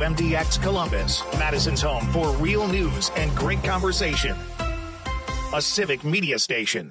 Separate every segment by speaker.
Speaker 1: WMDX Columbus, Madison's home for real news and great conversation. A civic media station.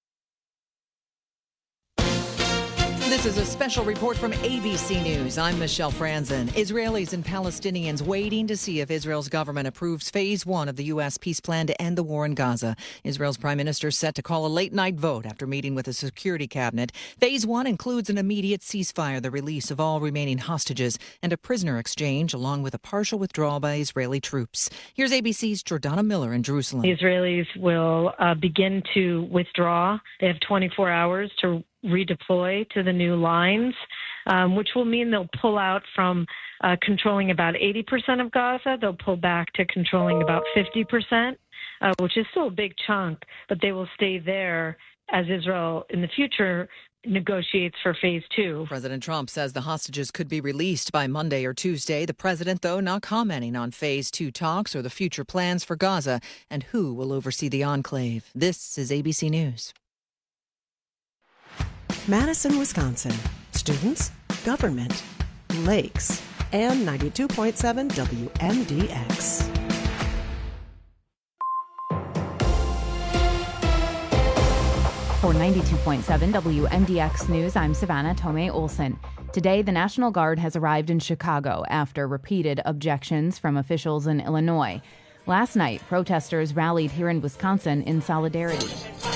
Speaker 2: This is a special report from ABC News. I'm Michelle Franzen. Israelis and Palestinians waiting to see if Israel's government approves phase one of the U.S. peace plan to end the war in Gaza. Israel's prime minister set to call a late-night vote after meeting with the security cabinet. Phase one includes an immediate ceasefire, the release of all remaining hostages, and a prisoner exchange, along with a partial withdrawal by Israeli troops. Here's ABC's Jordana Miller in Jerusalem.
Speaker 3: The Israelis will begin to withdraw. They have 24 hours to redeploy to the new lines, which will mean they'll pull out from controlling about 80% of Gaza. They'll pull back to controlling about 50%, which is still a big chunk, but they will stay there as Israel in the future negotiates for phase two.
Speaker 2: President Trump says the hostages could be released by Monday or Tuesday. The president, though, not commenting on phase two talks or the future plans for Gaza and who will oversee the enclave. This is ABC News.
Speaker 4: Madison, Wisconsin. Students, government, lakes, and 92.7 WMDX.
Speaker 5: For 92.7 WMDX News, I'm Savannah Tomei Olson. Today, the National Guard has arrived in Chicago after repeated objections from officials in Illinois. Last night, protesters rallied here in Wisconsin in solidarity.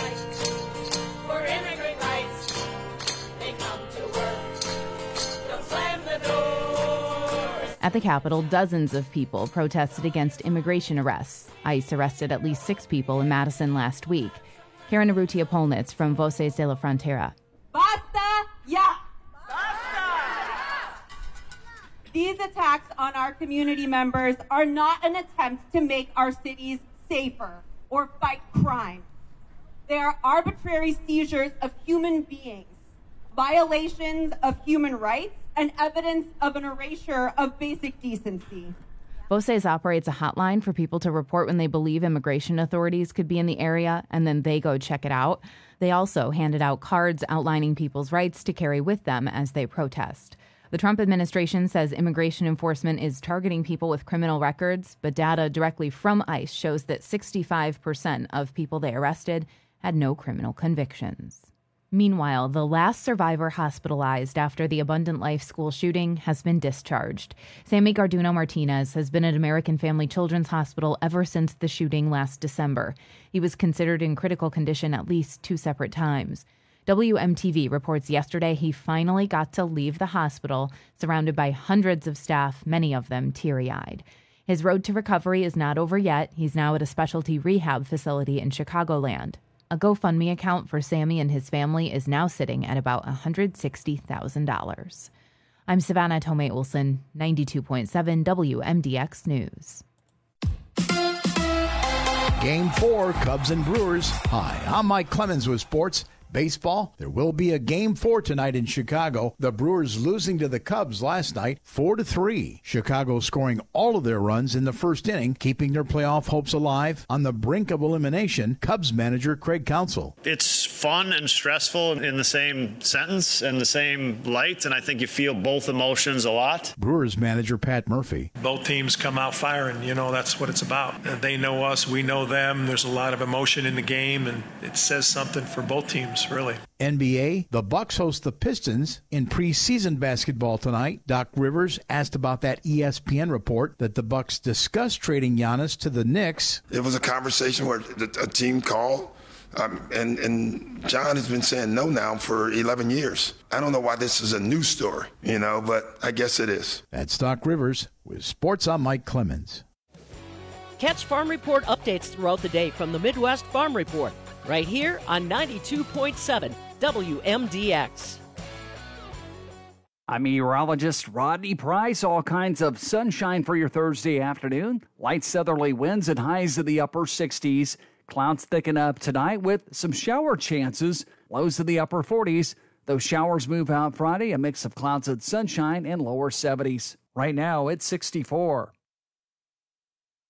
Speaker 5: At the Capitol, dozens of people protested against immigration arrests. ICE arrested at least 6 people in Madison last week. Karen Urrutia-Polnitz from Voces de la Frontera.
Speaker 6: Basta ya! Basta! These attacks on our community members are not an attempt to make our cities safer or fight crime. They are arbitrary seizures of human beings, violations of human rights, and evidence of an erasure of basic decency.
Speaker 5: Voces operates a hotline for people to report when they believe immigration authorities could be in the area, and then they go check it out. They also handed out cards outlining people's rights to carry with them as they protest. The Trump administration says immigration enforcement is targeting people with criminal records, but data directly from ICE shows that 65% of people they arrested had no criminal convictions. Meanwhile, the last survivor hospitalized after the Abundant Life school shooting has been discharged. Sammy Garduno Martinez has been at American Family Children's Hospital ever since the shooting last December. He was considered in critical condition at least 2 separate times. WMTV reports yesterday he finally got to leave the hospital, surrounded by hundreds of staff, many of them teary-eyed. His road to recovery is not over yet. He's now at a specialty rehab facility in Chicagoland. A GoFundMe account for Sammy and his family is now sitting at about $160,000. I'm Savannah Tomei Olson, 92.7 WMDX News.
Speaker 7: Game 4, Cubs and Brewers. Hi, I'm Mike Clemens with sports. Baseball, there will be a Game 4 tonight in Chicago. The Brewers losing to the Cubs last night, 4-3. Chicago scoring all of their runs in the first inning, keeping their playoff hopes alive. On the brink of elimination, Cubs manager Craig Counsell.
Speaker 8: It's fun and stressful in the same sentence and the same light, and I think you feel both emotions a lot.
Speaker 7: Brewers manager Pat Murphy.
Speaker 9: Both teams come out firing. You know, that's what it's about. They know us, we know them. There's a lot of emotion in the game, and it says something for both teams. Really.
Speaker 7: NBA, the Bucks host the Pistons in preseason basketball tonight. Doc Rivers asked about that ESPN report that the Bucks discussed trading Giannis to the Knicks.
Speaker 10: It was a conversation where a team called, and John has been saying no now for 11 years. I don't know why this is a news story, but I guess it is.
Speaker 7: That's Doc Rivers with Sports. I'm Mike Clemens.
Speaker 11: Catch Farm Report updates throughout the day from the Midwest Farm Report, right here on 92.7 WMDX.
Speaker 12: I'm meteorologist Rodney Price. All kinds of sunshine for your Thursday afternoon. Light southerly winds and highs in the upper 60s. Clouds thicken up tonight with some shower chances. Lows in the upper 40s. Those showers move out Friday. A mix of clouds and sunshine and lower 70s. Right now, it's 64.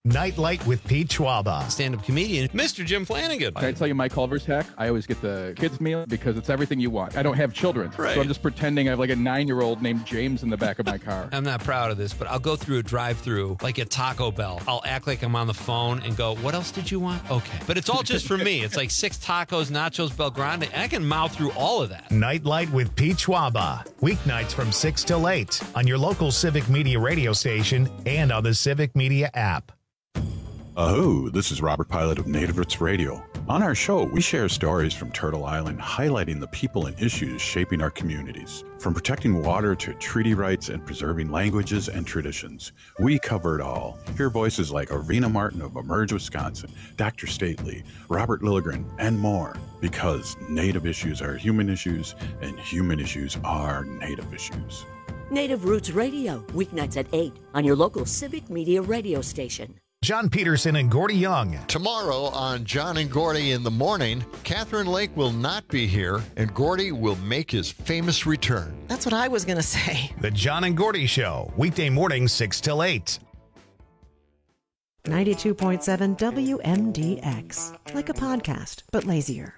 Speaker 1: Nightlight with Pete Schwaba.
Speaker 13: Stand-up comedian, Mr. Jim Flanagan.
Speaker 14: Can I tell you my Culver's hack? I always get the kids' meal because it's everything you want. I don't have children,
Speaker 13: Right.
Speaker 14: so I'm just pretending I have like a 9-year-old named James in the back of my car.
Speaker 13: I'm not proud of this, but I'll go through a drive-thru like at Taco Bell. I'll act like I'm on the phone and go, what else did you want? Okay. But it's all just for me. It's like 6 tacos, nachos, Bel Grande, and I can mouth through all of that.
Speaker 1: Nightlight with Pete Schwaba. Weeknights from 6 till 8 on your local Civic Media radio station and on the Civic Media app.
Speaker 15: Aho, this is Robert Pilot of Native Roots Radio. On our show, we share stories from Turtle Island highlighting the people and issues shaping our communities. From protecting water to treaty rights and preserving languages and traditions, we cover it all. Hear voices like Arena Martin of Emerge, Wisconsin, Dr. Stately, Robert Lilligren, and more. Because Native issues are human issues, and human issues are Native issues.
Speaker 16: Native Roots Radio, weeknights at 8 on your local Civic Media radio station.
Speaker 1: John Peterson and Gordy Young.
Speaker 17: Tomorrow on John and Gordy in the morning, Catherine Lake will not be here, and Gordy will make his famous return.
Speaker 4: That's what I was going to say.
Speaker 1: The John and Gordy Show, weekday mornings 6 till 8.
Speaker 4: 92.7 WMDX. Like a podcast, but lazier.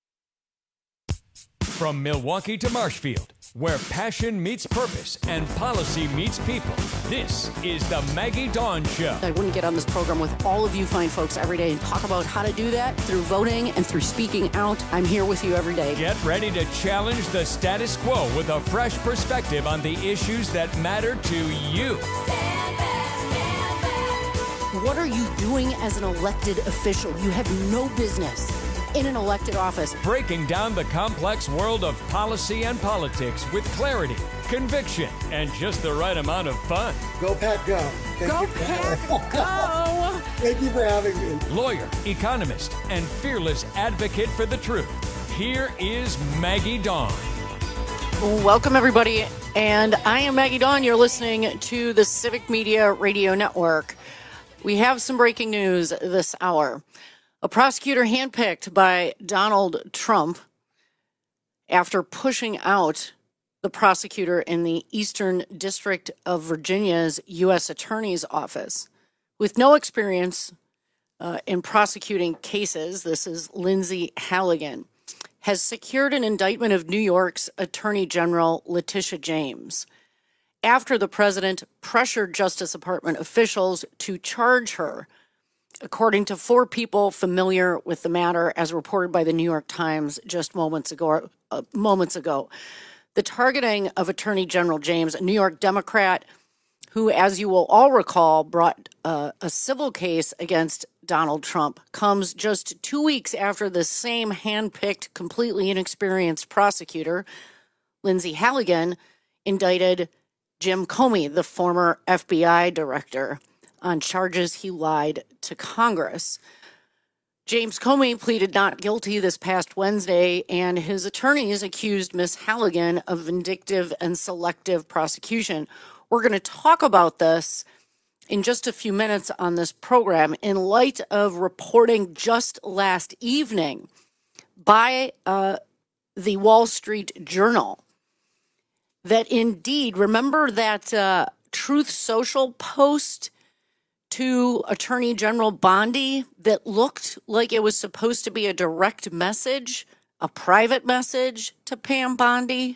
Speaker 18: From Milwaukee to Marshfield, where passion meets purpose and policy meets people, this is the Maggie Dawn Show.
Speaker 19: I wouldn't get on this program with all of you fine folks every day and talk about how to do that through voting and through speaking out. I'm here with you every day.
Speaker 18: Get ready to challenge the status quo with a fresh perspective on the issues that matter to you.
Speaker 19: What are you doing as an elected official? You have no business in an elected office.
Speaker 18: Breaking down the complex world of policy and politics with clarity, conviction, and just the right amount of fun.
Speaker 20: Go Pat, go.
Speaker 19: Go Pat, go.
Speaker 20: Thank you for having me.
Speaker 18: Lawyer, economist, and fearless advocate for the truth. Here is Maggie Dawn.
Speaker 19: Welcome, everybody. And I am Maggie Dawn. You're listening to the Civic Media Radio Network. We have some breaking news this hour. A prosecutor handpicked by Donald Trump after pushing out the prosecutor in the Eastern District of Virginia's U.S. Attorney's Office. With no experience in prosecuting cases, this is Lindsay Halligan, has secured an indictment of New York's Attorney General Letitia James after the president pressured Justice Department officials to charge her, according to 4 people familiar with the matter, as reported by the New York Times just moments ago. The targeting of Attorney General James, a New York Democrat who, as you will all recall, brought a civil case against Donald Trump, comes just 2 weeks after the same hand-picked, completely inexperienced prosecutor, Lindsay Halligan, indicted Jim Comey, the former FBI director, on charges he lied to Congress. James Comey pleaded not guilty this past Wednesday, and his attorneys accused Ms. Halligan of vindictive and selective prosecution. We're going to talk about this in just a few minutes on this program in light of reporting just last evening by the Wall Street Journal that indeed, remember that Truth Social post to Attorney General Bondi that looked like it was supposed to be a direct message, a private message to Pam Bondi?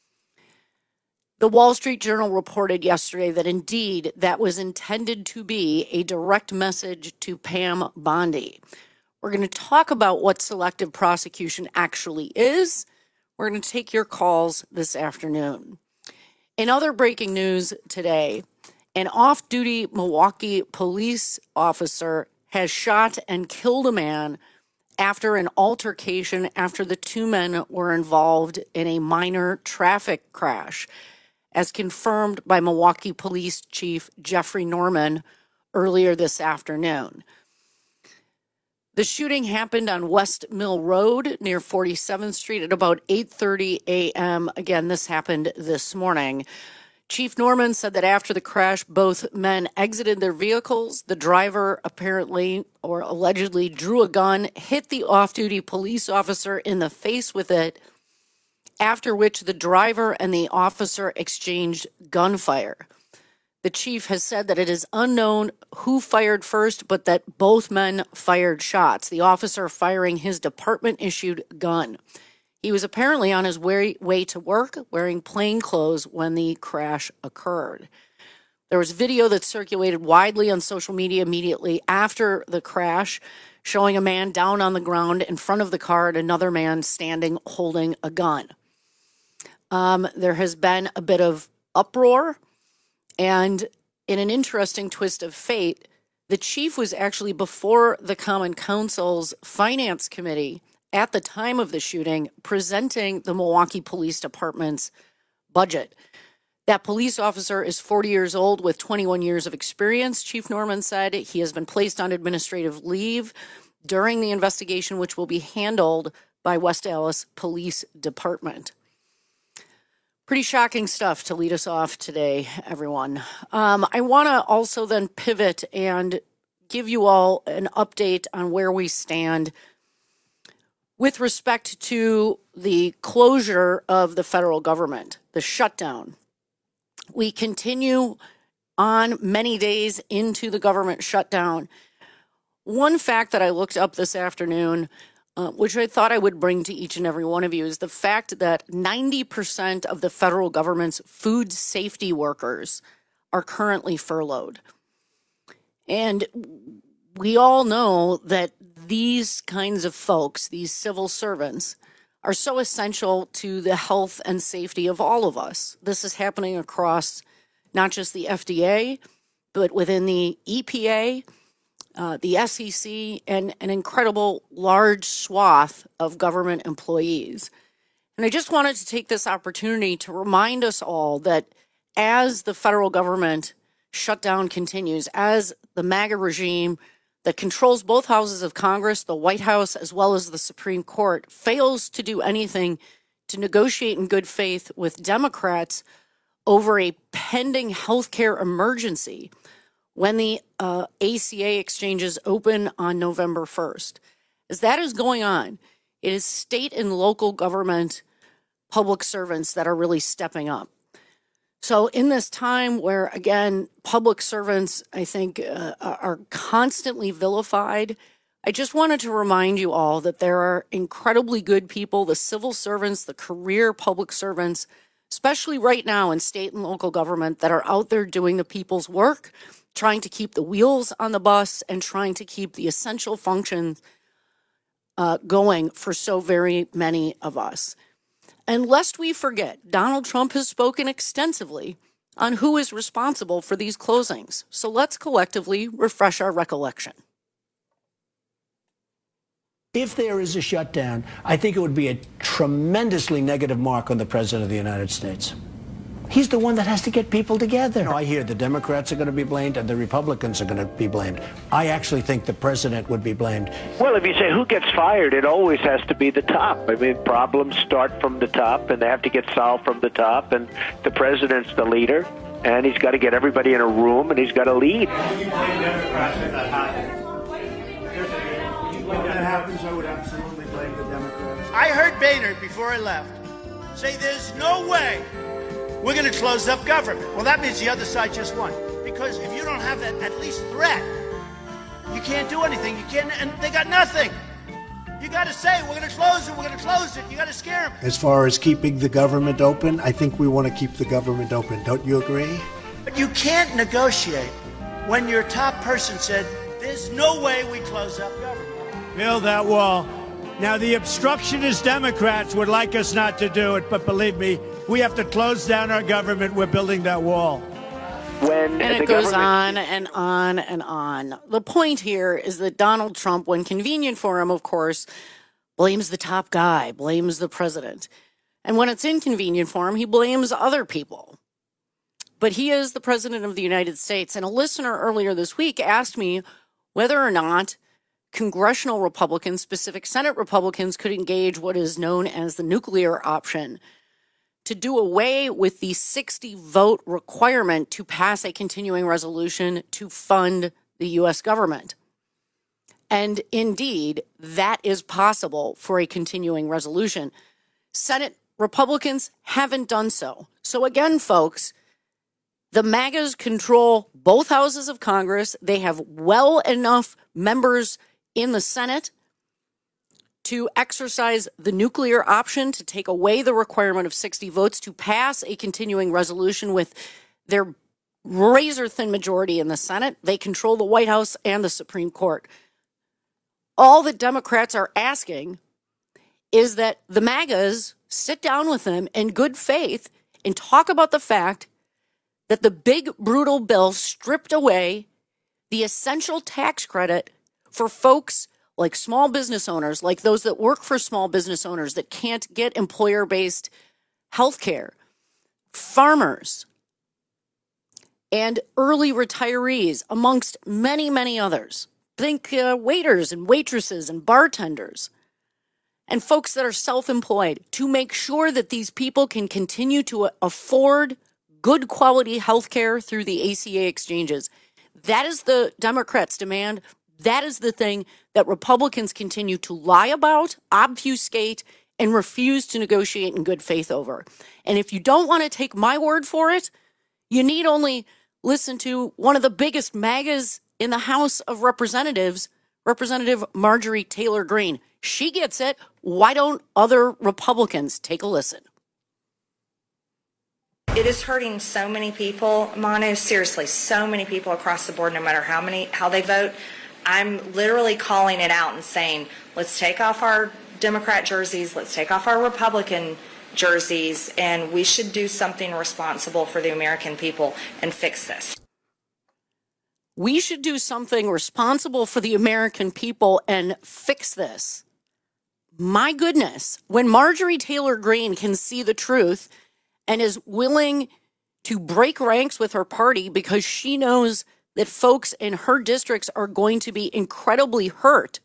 Speaker 19: The Wall Street Journal reported yesterday that indeed that was intended to be a direct message to Pam Bondi. We're going to talk about what selective prosecution actually is. We're going to take your calls this afternoon. In other breaking news today, an off-duty Milwaukee police officer has shot and killed a man after an altercation after the 2 men were involved in a minor traffic crash, as confirmed by Milwaukee Police Chief Jeffrey Norman earlier this afternoon. The shooting happened on West Mill Road near 47th Street at about 8:30 a.m. Again, this happened this morning. Chief Norman said that after the crash, both men exited their vehicles. The driver apparently or allegedly drew a gun, hit the off-duty police officer in the face with it, after which the driver and the officer exchanged gunfire. The chief has said that it is unknown who fired first, but that both men fired shots, the officer firing his department-issued gun. He was apparently on his way to work wearing plain clothes when the crash occurred. There was video that circulated widely on social media immediately after the crash, showing a man down on the ground in front of the car and another man standing holding a gun. There has been a bit of uproar, and in an interesting twist of fate, the chief was actually before the Common Council's Finance Committee at the time of the shooting, presenting the Milwaukee Police Department's budget. That police officer is 40 years old with 21 years of experience, Chief Norman said. He has been placed on administrative leave during the investigation, which will be handled by West Dallas Police Department. Pretty shocking stuff to lead us off today, everyone. I want to also then pivot and give you all an update on where we stand with respect to the closure of the federal government, the shutdown. We continue on many days into the government shutdown. One fact that I looked up this afternoon, which I thought I would bring to each and every one of you, is the fact that 90% of the federal government's food safety workers are currently furloughed. And we all know that these kinds of folks, these civil servants, are so essential to the health and safety of all of us. This is happening across not just the FDA, but within the EPA, the SEC, and an incredible large swath of government employees. And I just wanted to take this opportunity to remind us all that as the federal government shutdown continues, as the MAGA regime that controls both houses of Congress, the White House, as well as the Supreme Court, fails to do anything to negotiate in good faith with Democrats over a pending healthcare emergency when the ACA exchanges open on November 1st. As that is going on, it is state and local government public servants that are really stepping up. So in this time where, again, public servants, I think, are constantly vilified, I just wanted to remind you all that there are incredibly good people, the civil servants, the career public servants, especially right now in state and local government, that are out there doing the people's work, trying to keep the wheels on the bus and trying to keep the essential functions going for so very many of us. And lest we forget, Donald Trump has spoken extensively on who is responsible for these closings. So let's collectively refresh our recollection.
Speaker 21: If there is a shutdown, I think it would be a tremendously negative mark on the President of the United States. He's the one that has to get people together. I hear the Democrats are going to be blamed and the Republicans are going to be blamed. I actually think the president would be blamed.
Speaker 22: Well, if you say who gets fired, it always has to be the top. I mean, problems start from the top, and they have to get solved from the top, and the president's the leader, and he's got to get everybody in a room, and he's got to lead.
Speaker 20: When that happens, I would absolutely blame the Democrats. I heard Boehner, before I left, say there's no way we're going to close up government. Well, that means the other side just won. Because if you don't have that at least threat, you can't do anything. You can't, and they got nothing. You got to say, we're going to close it, we're going to close it. You got to scare them. As far as keeping the government open, I think we want to keep the government open. Don't you agree? But you can't negotiate when your top person said, there's no way we close up government. Build that wall. Now, the obstructionist Democrats would like us not to do it, but believe me, we have to close down our government. We're building that wall.
Speaker 19: And it goes on and on and on. The point here is that Donald Trump, when convenient for him, of course, blames the top guy, blames the president. And when it's inconvenient for him, he blames other people. But he is the president of the United States. And a listener earlier this week asked me whether or not congressional Republicans, specific Senate Republicans, could engage what is known as the nuclear option to do away with the 60-vote requirement to pass a continuing resolution to fund the U.S. government. And indeed, that is possible for a continuing resolution. Senate Republicans haven't done so. So again, folks, The MAGAs control both houses of Congress. They have well enough members in the Senate to exercise the nuclear option, to take away the requirement of 60 votes, to pass a continuing resolution with their razor-thin majority in the Senate. They control the White House and the Supreme Court. All the Democrats are asking is that the MAGAs sit down with them in good faith and talk about the fact that the big, brutal bill stripped away the essential tax credit for folks like small business owners, like those that work for small business owners that can't get employer-based health care, farmers, and early retirees, amongst many, many others. Think waiters and waitresses and bartenders and folks that are self-employed, to make sure that these people can continue to afford good quality health care through the ACA exchanges. That is the Democrats' demand. That is the thing that Republicans continue to lie about, obfuscate, and refuse to negotiate in good faith over. And if you don't want to take my word for it, you need only listen to one of the biggest MAGAs in the House of Representatives, Representative Marjorie Taylor Greene. She gets it. Why don't other Republicans take a listen?
Speaker 2: It is hurting so many people, Manu, seriously, so many people across the board, no matter how they vote. I'm literally calling it out and saying, let's take off our Democrat jerseys, let's take off our Republican jerseys, and we should do something responsible for the American people and fix this.
Speaker 19: We should do something responsible for the American people and fix this. My goodness, when Marjorie Taylor Greene can see the truth and is willing to break ranks with her party because she knows that folks in her districts are going to be incredibly hurt.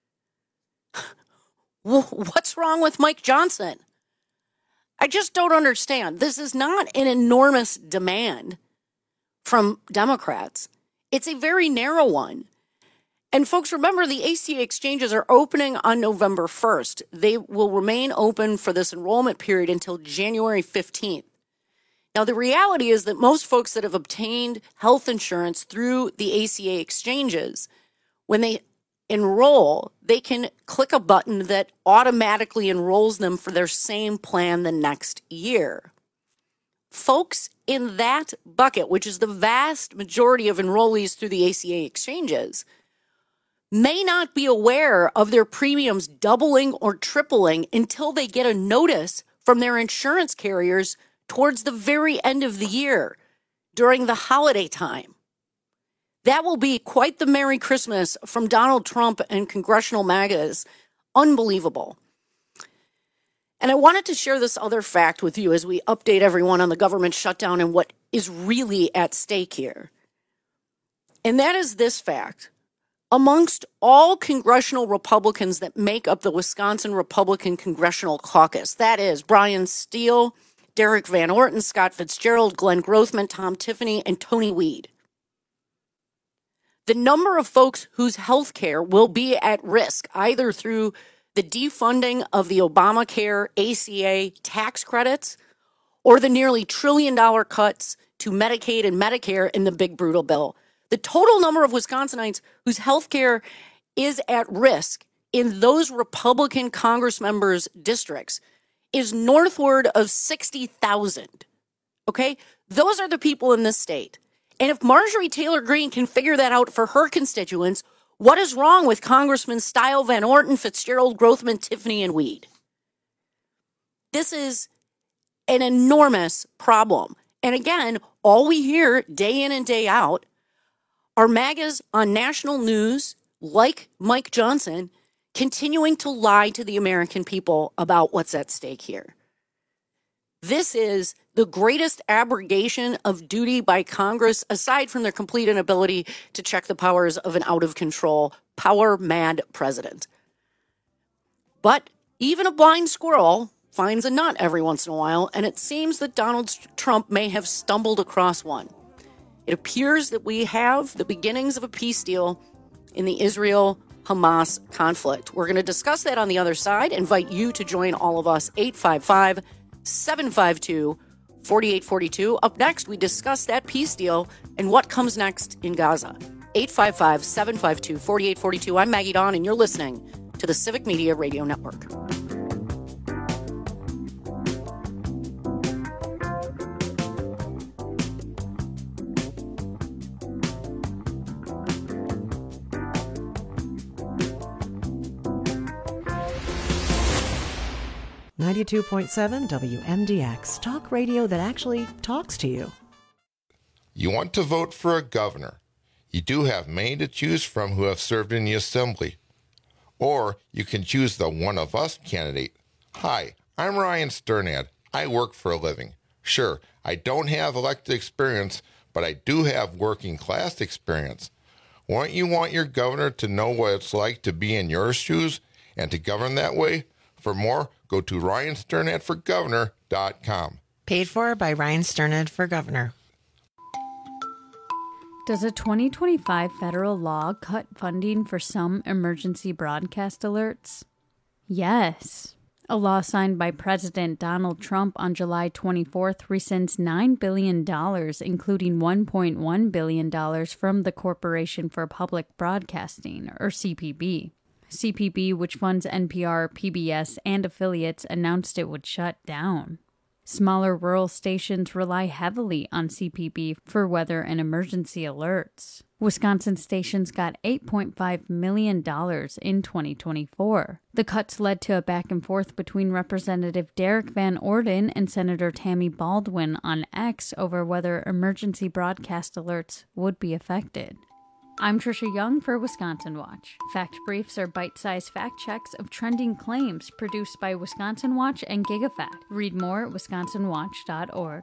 Speaker 19: What's wrong with Mike Johnson? I just don't understand. This is not an enormous demand from Democrats. It's a very narrow one. And folks, remember, the ACA exchanges are opening on November 1st. They will remain open for this enrollment period until January 15th. Now, the reality is that most folks that have obtained health insurance through the ACA exchanges, when they enroll, they can click a button that automatically enrolls them for their same plan the next year. Folks in that bucket, which is the vast majority of enrollees through the ACA exchanges, may not be aware of their premiums doubling or tripling until they get a notice from their insurance carriers towards the very end of the year during the holiday time. That will be quite the Merry Christmas from Donald Trump and congressional MAGAs. Unbelievable. And I wanted to share this other fact with you as we update everyone on the government shutdown and what is really at stake here. And that is this fact. Amongst all congressional Republicans that make up the Wisconsin Republican Congressional Caucus, that is Brian Steele, Derek Van Orton, Scott Fitzgerald, Glenn Grothman, Tom Tiffany, and Tony Weed. The number of folks whose health care will be at risk, either through the defunding of the Obamacare ACA tax credits or the nearly $1 trillion cuts to Medicaid and Medicare in the big brutal bill. The total number of Wisconsinites whose health care is at risk in those Republican Congress members' districts is northward of 60,000. Okay? Those are the people in this state. And if Marjorie Taylor Greene can figure that out for her constituents, what is wrong with Congressman Steele, Van Orton, Fitzgerald, Grothman, Tiffany, and Weed? This is an enormous problem. And again, all we hear day in and day out are MAGAs on national news, like Mike Johnson, continuing to lie to the American people about what's at stake here. This is the greatest abrogation of duty by Congress, aside from their complete inability to check the powers of an out-of-control, power-mad president. But even a blind squirrel finds a nut every once in a while, and it seems that Donald Trump may have stumbled across one. It appears that we have the beginnings of a peace deal in the Israel-Hamas conflict. We're going to discuss that on the other side. Invite you to join all of us, 855-752-4700. 4842. Up next, we discuss that peace deal and what comes next in Gaza. 855-752-4842. I'm Maggie Dawn, and you're listening to the Civic Media Radio Network.
Speaker 4: .7 WMDX, talk radio that actually talks to you.
Speaker 3: You want to vote for a governor. You do have many to choose from who have served in the assembly. Or you can choose the one of us candidate. Hi, I'm Ryan Sternad. I work for a living. Sure, I don't have elected experience, but I do have working class experience. Won't you want your governor to know what it's like to be in your shoes and to govern that way? For more, go to RyanSternadForGovernor.com.
Speaker 6: Paid for by Ryan Sternad for Governor.
Speaker 23: Does a 2025 federal law cut funding for some emergency broadcast alerts? Yes. A law signed by President Donald Trump on July 24th rescinds $9 billion, including $1.1 billion from the Corporation for Public Broadcasting, or CPB. CPB, which funds NPR, PBS, and affiliates, announced it would shut down. Smaller rural stations rely heavily on CPB for weather and emergency alerts. Wisconsin stations got $8.5 million in 2024. The cuts led to a back and forth between Representative Derek Van Orden and Senator Tammy Baldwin on X over whether emergency broadcast alerts would be affected. I'm Trisha Young for Wisconsin Watch. Fact briefs are bite-sized fact checks of trending claims produced by Wisconsin Watch and GigaFact. Read more at wisconsinwatch.org.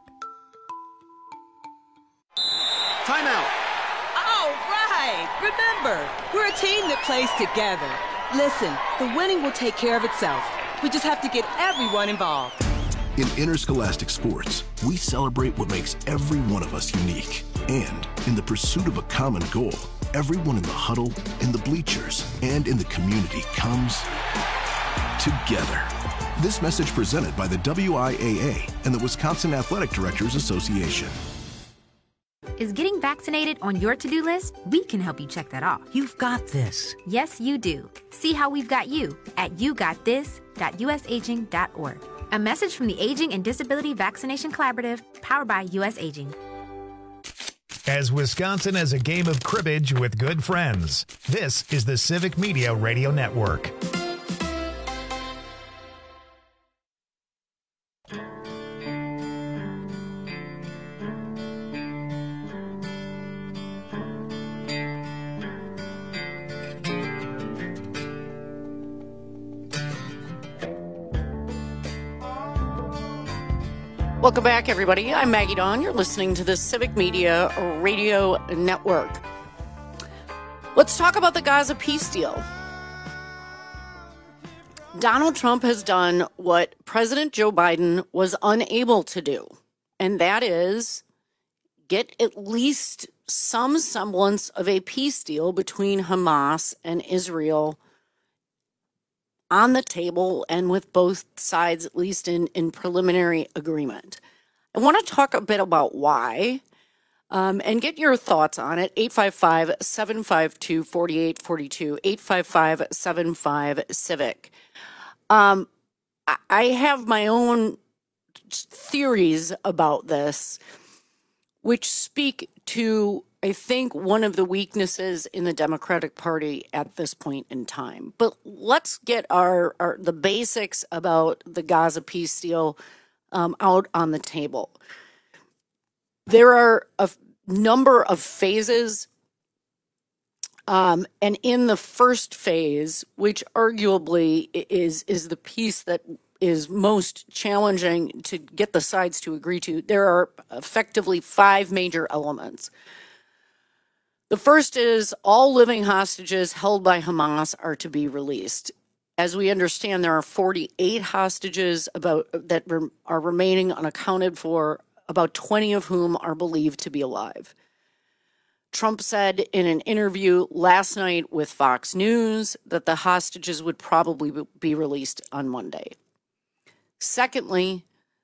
Speaker 24: Timeout.
Speaker 25: All right. Remember, we're a team that plays together. Listen, the winning will take care of itself. We just have to get everyone involved.
Speaker 26: In interscholastic sports, we celebrate what makes every one of us unique. And in the pursuit of a common goal, everyone in the huddle, in the bleachers, and in the community comes together. This message presented by the WIAA and the Wisconsin Athletic Directors Association.
Speaker 27: Is getting vaccinated on your to-do list? We can help you check that off.
Speaker 28: You've got this.
Speaker 27: Yes, you do. See how we've got you at yougotthis.usaging.org. A message from the Aging and Disability Vaccination Collaborative, powered by U.S. Aging.
Speaker 1: As Wisconsin has a game of cribbage with good friends, this is the Civic Media Radio Network.
Speaker 19: Welcome back, everybody. I'm Maggie Dawn. You're listening to the Civic Media Radio Network. Let's talk about the Gaza peace deal. Donald Trump has done what President Joe Biden was unable to do, and that is get at least some semblance of a peace deal between Hamas and Israel on the table and with both sides, at least in preliminary agreement. I want to talk a bit about why and get your thoughts on it. 855-752-4842, 855-75-CIVIC. I have my own theories about this, which speak to, I think, one of the weaknesses in the Democratic Party at this point in time. But let's get the basics about the Gaza peace deal out on the table. There are a number of phases, and in the first phase, which arguably is the piece that is most challenging to get the sides to agree to, there are effectively 5 major elements. The first is all living hostages held by Hamas are to be released. As we understand, there are 48 hostages that are remaining unaccounted for, about 20 of whom are believed to be alive. Trump said in an interview last night with Fox News that the hostages would probably be released on Monday. Secondly,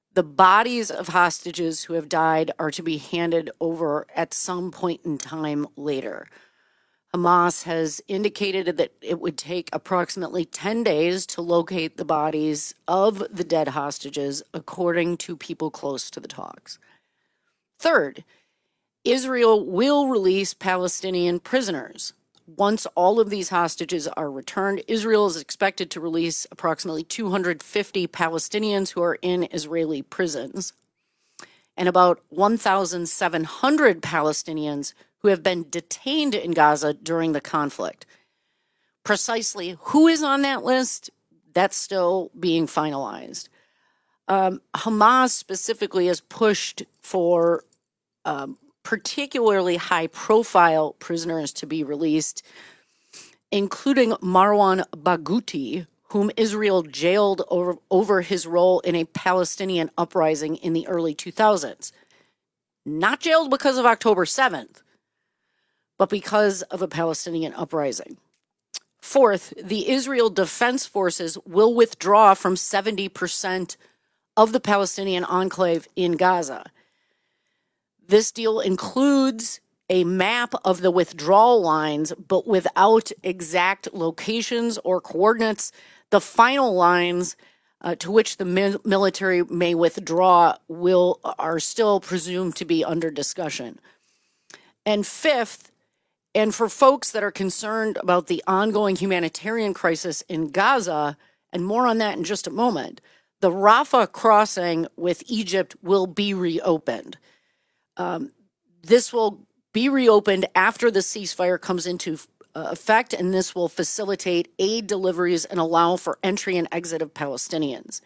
Speaker 19: The bodies of hostages who have died are to be handed over at some point in time later. Hamas has indicated that it would take approximately 10 days to locate the bodies of the dead hostages, according to people close to the talks. Third, Israel will release Palestinian prisoners. Once all of these hostages are returned, Israel is expected to release approximately 250 Palestinians who are in Israeli prisons and about 1,700 Palestinians who have been detained in Gaza during the conflict. Precisely who is on that list, that's still being finalized. Hamas specifically has pushed for particularly high-profile prisoners to be released, including Marwan Barghouti, whom Israel jailed over his role in a Palestinian uprising in the early 2000s. Not jailed because of October 7th, but because of a Palestinian uprising. Fourth, the Israel Defense Forces will withdraw from 70% of the Palestinian enclave in Gaza. This deal includes a map of the withdrawal lines, but without exact locations or coordinates. The final lines to which the military may withdraw are still presumed to be under discussion. And fifth, and for folks that are concerned about the ongoing humanitarian crisis in Gaza, and more on that in just a moment, the Rafah crossing with Egypt will be reopened. This will be reopened after the ceasefire comes into effect, and this will facilitate aid deliveries and allow for entry and exit of Palestinians.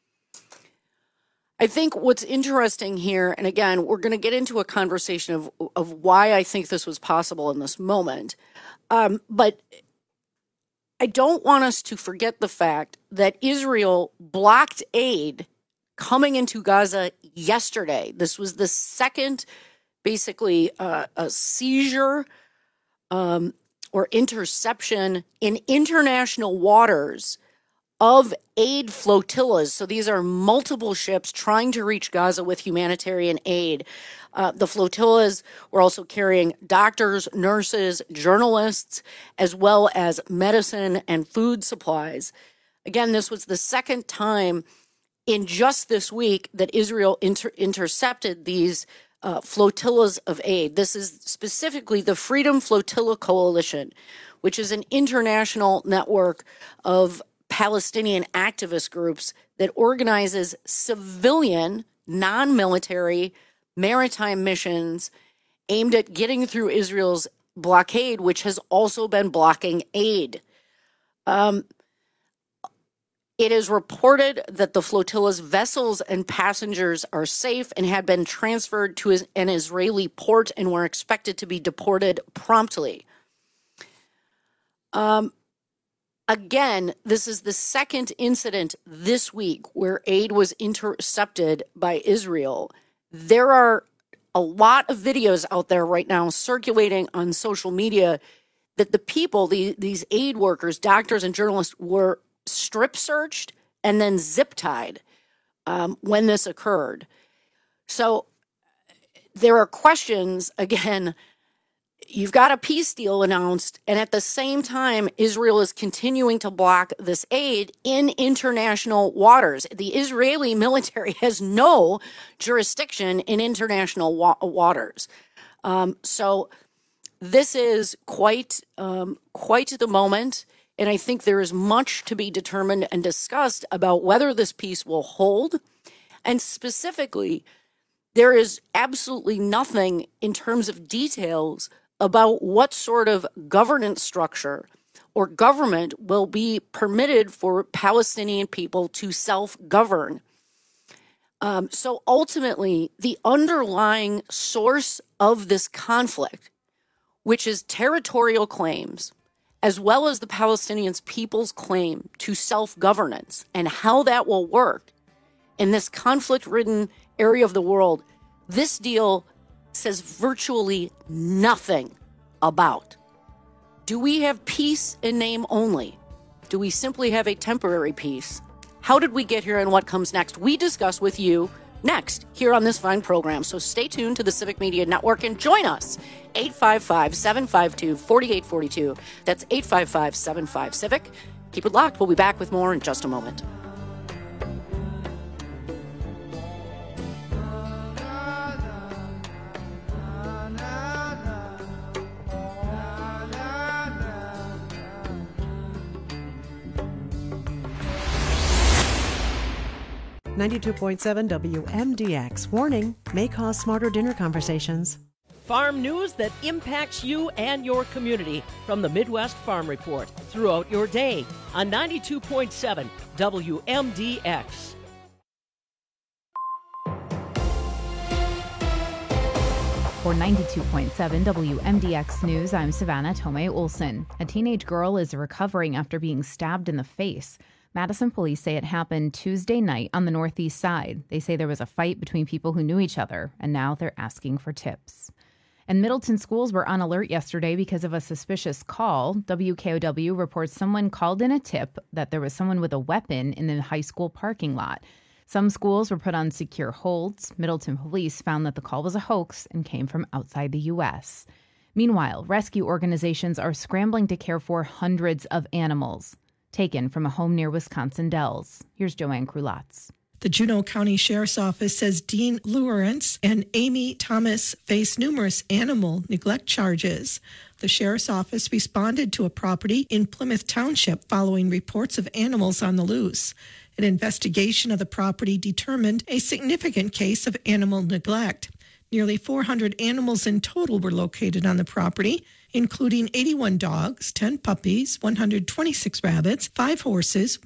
Speaker 19: I think what's interesting here, and again, we're going to get into a conversation of why I think this was possible in this moment, but I don't want us to forget the fact that Israel blocked aid coming into Gaza yesterday. This was the second, basically, a seizure or interception in international waters of aid flotillas. So these are multiple ships trying to reach Gaza with humanitarian aid. The flotillas were also carrying doctors, nurses, journalists, as well as medicine and food supplies. Again, this was the second time in just this week that Israel intercepted these flotillas of aid. This is specifically the Freedom Flotilla Coalition, which is an international network of Palestinian activist groups that organizes civilian, non-military maritime missions aimed at getting through Israel's blockade, which has also been blocking aid. It is reported that the flotilla's vessels and passengers are safe and had been transferred to an Israeli port and were expected to be deported promptly. Again, this is the second incident this week where aid was intercepted by Israel. There are a lot of videos out there right now circulating on social media that the people, these aid workers, doctors, and journalists were strip searched and then zip tied when this occurred. So there are questions. Again, you've got a peace deal announced, and at the same time, Israel is continuing to block this aid in international waters. The Israeli military has no jurisdiction in international waters. So this is quite the moment. And I think there is much to be determined and discussed about whether this peace will hold. And specifically, there is absolutely nothing in terms of details about what sort of governance structure or government will be permitted for Palestinian people to self-govern. So ultimately, the underlying source of this conflict, which is territorial claims, as well as the Palestinians' people's claim to self-governance and how that will work in this conflict-ridden area of the world, this deal says virtually nothing about. Do we have peace in name only? Do we simply have a temporary peace? How did we get here and what comes next? We discuss with you next here on this fine program. So stay tuned to the Civic Media Network and join us. 855-752-4842. That's 855-75-CIVIC. Keep it locked. We'll be back with more in just a moment.
Speaker 4: .7 WMDX. Warning, may cause smarter dinner conversations.
Speaker 5: Farm news that impacts you and your community from the Midwest Farm Report throughout your day on 92.7 WMDX.
Speaker 7: For 92.7 WMDX News, I'm Savannah Tomei Olson. A teenage girl is recovering after being stabbed in the face. Madison police say it happened Tuesday night on the northeast side. They say there was a fight between people who knew each other, and now they're asking for tips. And Middleton schools were on alert yesterday because of a suspicious call. WKOW reports someone called in a tip that there was someone with a weapon in the high school parking lot. Some schools were put on secure holds. Middleton police found that the call was a hoax and came from outside the U.S. Meanwhile, rescue organizations are scrambling to care for hundreds of animals taken from a home near Wisconsin Dells. Here's Joanne Krulatz.
Speaker 8: The Juneau County Sheriff's Office says Dean Lawrence and Amy Thomas face numerous animal neglect charges. The Sheriff's Office responded to a property in Plymouth Township following reports of animals on the loose. An investigation of the property determined a significant case of animal neglect. Nearly 400 animals in total were located on the property, including 81 dogs, 10 puppies, 126 rabbits, 5 horses,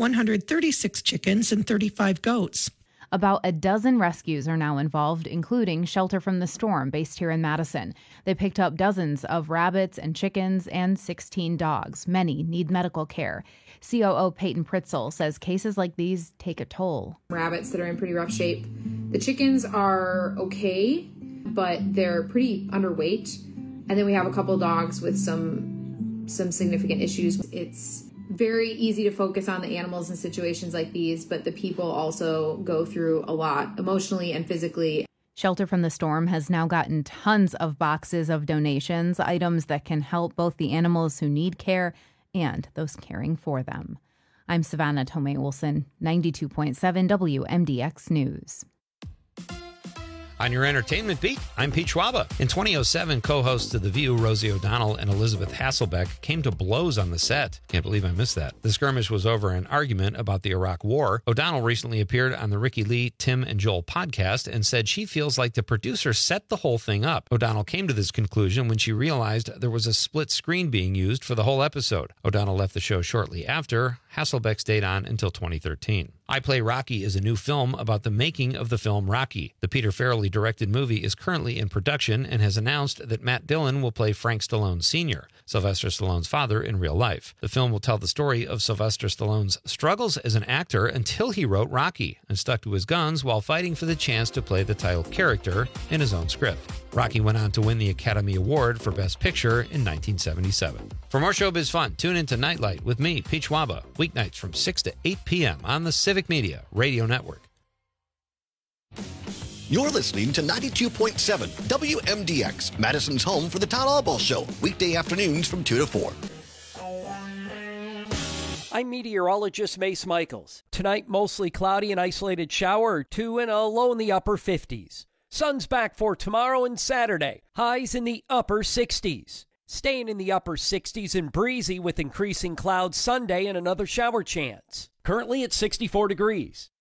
Speaker 8: 136 chickens, and 35 goats.
Speaker 7: About a dozen rescues are now involved, including Shelter from the Storm, based here in Madison. They picked up dozens of rabbits and chickens and 16 dogs. Many need medical care. COO Peyton Pritzel says cases like these take a toll.
Speaker 9: Rabbits that are in pretty rough shape. The chickens are okay, but they're pretty underweight. And then we have a couple dogs with some significant issues. It's very easy to focus on the animals in situations like these, but the people also go through a lot emotionally and physically.
Speaker 7: Shelter from the Storm has now gotten tons of boxes of donations, items that can help both the animals who need care and those caring for them. I'm Savannah Tomei Olson, 92.7 WMDX News.
Speaker 13: On your entertainment beat, I'm Pete Schwaba. In 2007, co-hosts of The View, Rosie O'Donnell and Elizabeth Hasselbeck, came to blows on the set. Can't believe I missed that. The skirmish was over an argument about the Iraq War. O'Donnell recently appeared on the Ricky Lee, Tim and Joel podcast and said she feels like the producer set the whole thing up. O'Donnell came to this conclusion when she realized there was a split screen being used for the whole episode. O'Donnell left the show shortly after. Hasselbeck stayed on until 2013. I Play Rocky is a new film about the making of the film Rocky. The Peter Farrelly-directed movie is currently in production and has announced that Matt Dillon will play Frank Stallone Sr., Sylvester Stallone's father in real life. The film will tell the story of Sylvester Stallone's struggles as an actor until he wrote Rocky and stuck to his guns while fighting for the chance to play the title character in his own script. Rocky went on to win the Academy Award for Best Picture in 1977. For more showbiz fun, tune into Nightlight with me, Pete Schwaba, weeknights from 6 to 8 p.m. on the Civic Media Radio Network.
Speaker 10: You're listening to 92.7 WMDX, Madison's home for the Todd Albaugh Show, weekday afternoons from 2 to 4.
Speaker 5: I'm meteorologist Mace Michaels. Tonight, mostly cloudy and isolated shower or two and a low in the upper 50s. Sun's back for tomorrow and Saturday. Highs in the upper 60s. Staying in the upper 60s and breezy with increasing clouds Sunday and another shower chance. Currently at 64 degrees.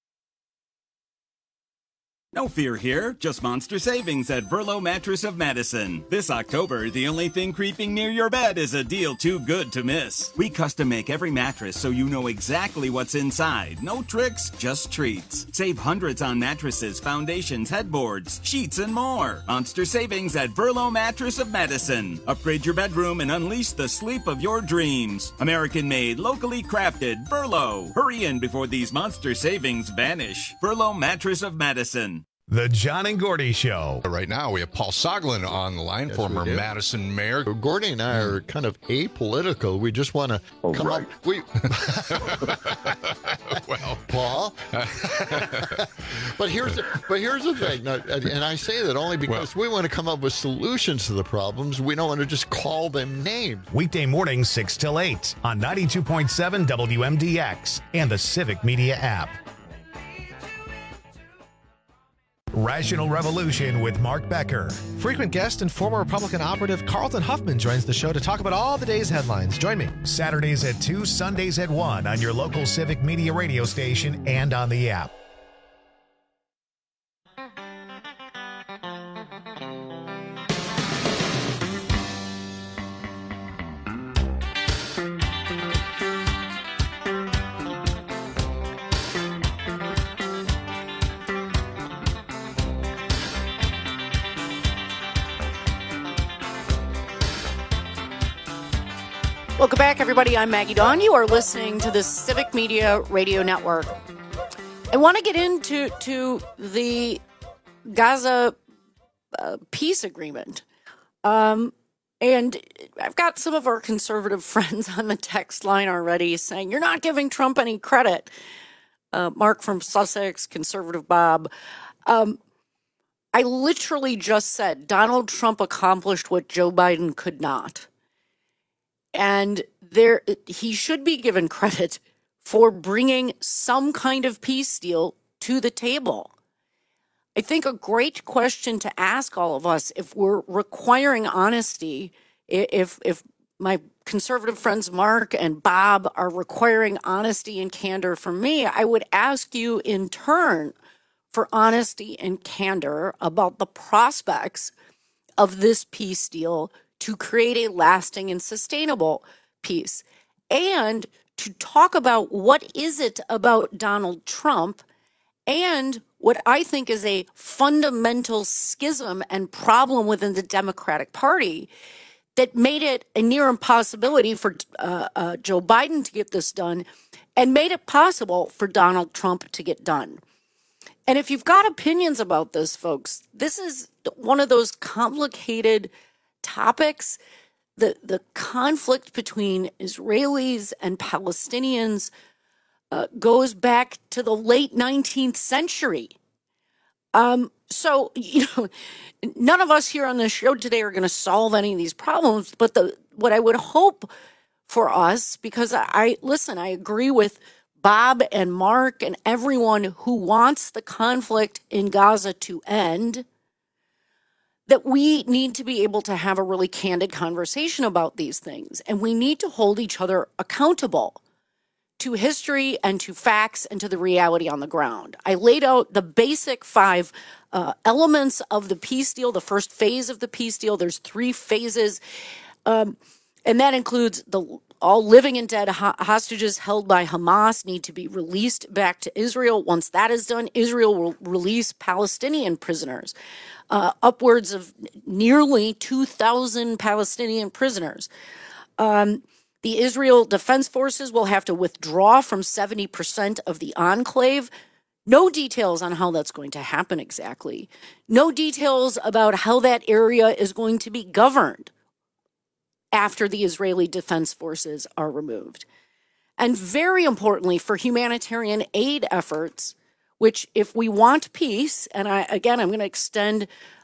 Speaker 11: No fear here, just monster savings at Verlo Mattress of Madison. This October, the only thing creeping near your bed is a deal too good to miss. We custom make every mattress so you know exactly what's inside. No tricks, just treats. Save hundreds on mattresses, foundations, headboards, sheets, and more. Monster savings at Verlo Mattress of Madison. Upgrade your bedroom and unleash the sleep of your dreams. American-made, locally crafted, Verlo. Hurry in before these monster savings vanish. Verlo Mattress of Madison.
Speaker 1: The John and Gordy Show.
Speaker 12: Right now, we have Paul Soglin on the line, former Madison mayor.
Speaker 14: Gordy and I are kind of apolitical. We just want to come up.
Speaker 12: Well,
Speaker 14: Paul. But here's the thing, and I say that only because we want to come up with solutions to the problems. We don't want to just call them names.
Speaker 1: Weekday mornings 6 till 8 on 92.7 WMDX and the Civic Media app. Rational Revolution with Mark Becker.
Speaker 15: Frequent guest and former Republican operative Carlton Huffman joins the show to talk about all the day's headlines. Join me.
Speaker 1: Saturdays at 2, Sundays at 1 on your local Civic Media radio station and on the app.
Speaker 19: Welcome back, everybody. I'm Maggie Dawn. You are listening to the Civic Media Radio Network. I want to get into the Gaza peace agreement. And I've got some of our conservative friends on the text line already saying, you're not giving Trump any credit. Mark from Sussex, conservative Bob. I literally just said Donald Trump accomplished what Joe Biden could not. And he should be given credit for bringing some kind of peace deal to the table. I think a great question to ask all of us, if we're requiring honesty, if my conservative friends Mark and Bob are requiring honesty and candor from me, I would ask you in turn for honesty and candor about the prospects of this peace deal to create a lasting and sustainable peace, and to talk about what is it about Donald Trump and what I think is a fundamental schism and problem within the Democratic Party that made it a near impossibility for Joe Biden to get this done and made it possible for Donald Trump to get done. And if you've got opinions about this, folks, this is one of those complicated topics. The conflict between Israelis and Palestinians goes back to the late 19th century. So, none of us here on the show today are going to solve any of these problems, but what I would hope for us, because I agree with Bob and Mark and everyone who wants the conflict in Gaza to end, that we need to be able to have a really candid conversation about these things. And we need to hold each other accountable to history and to facts and to the reality on the ground. I laid out the basic 5 elements of the peace deal, the first phase of the peace deal. There's 3 phases. And that includes all living and dead hostages held by Hamas need to be released back to Israel. Once that is done, Israel will release Palestinian prisoners. Upwards of nearly 2,000 Palestinian prisoners. The Israel Defense Forces will have to withdraw from 70% of the enclave. No details on how that's going to happen exactly. No details about how that area is going to be governed after the Israeli Defense Forces are removed. And very importantly, for humanitarian aid efforts, which if we want peace, and I'm going to extend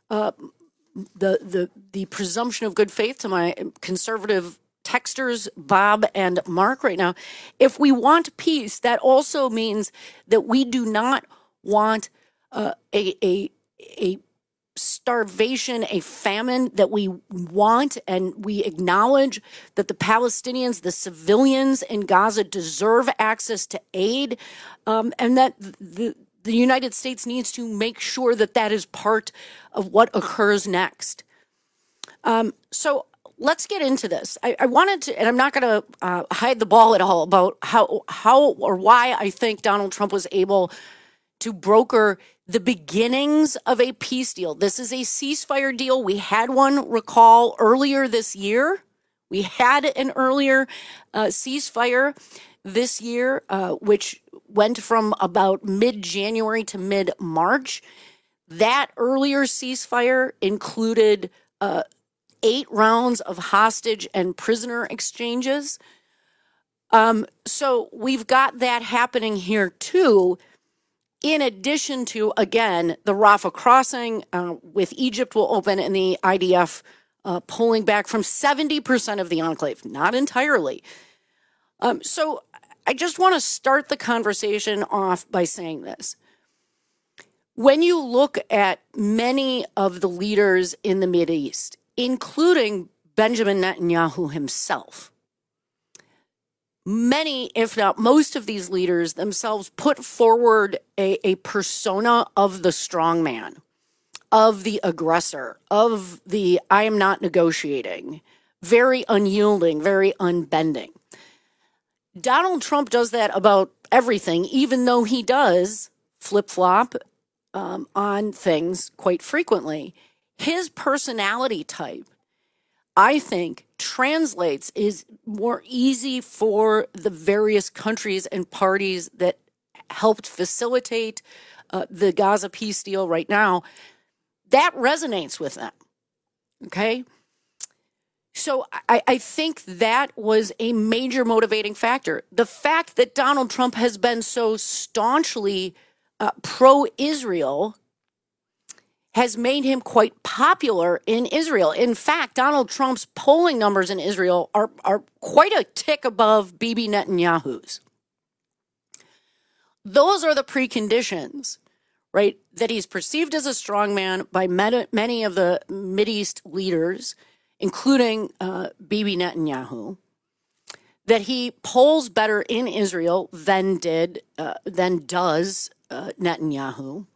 Speaker 19: the presumption of good faith to my conservative texters, Bob and Mark right now. If we want peace, that also means that we do not want a starvation, a famine, that we want, and we acknowledge that the Palestinians, the civilians in Gaza deserve access to aid, and that the United States needs to make sure that that is part of what occurs next. So let's get into this. I wanted to, and I'm not going to hide the ball at all about how or why I think Donald Trump was able to broker the beginnings of a peace deal. This is a ceasefire deal. We had one, recall, earlier this year. We had an earlier ceasefire this year, which went from about mid-January to mid-March. That earlier ceasefire included 8 rounds of hostage and prisoner exchanges. So we've got that happening here too, in addition to, again, the Rafah crossing with Egypt will open and the IDF pulling back from 70% of the enclave, not entirely. So I just want to start the conversation off by saying this. When you look at many of the leaders in the Mideast, including Benjamin Netanyahu himself, many, if not most of these leaders themselves put forward a persona of the strongman, of the aggressor, of the I am not negotiating, very unyielding, very unbending. Donald Trump does that about everything, even though he does flip-flop on things quite frequently. His personality type, I think, translates, is more easy for the various countries and parties that helped facilitate the Gaza peace deal right now. That resonates with them, okay? So I think that was a major motivating factor. The fact that Donald Trump has been so staunchly pro-Israel has made him quite popular in Israel. In fact, Donald Trump's polling numbers in Israel are quite a tick above Bibi Netanyahu's. Those are the preconditions, right, that he's perceived as a strongman by many of the Mideast leaders, including Bibi Netanyahu, that he polls better in Israel than does Netanyahu,